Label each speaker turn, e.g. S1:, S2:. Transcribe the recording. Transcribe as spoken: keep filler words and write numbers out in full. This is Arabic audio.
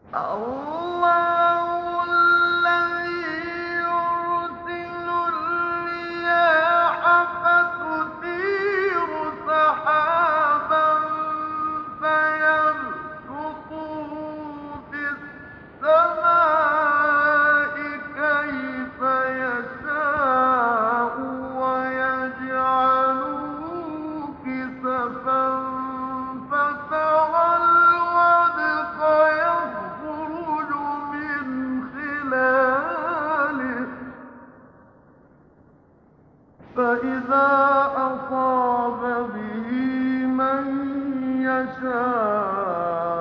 S1: الله الذي يرسل الرياح فتثير سحابا فيبسطه في السماء كيف يشاء ويجعله كسفا فترى الودق يخرج من خلاله فإذا أصاب به من يشاء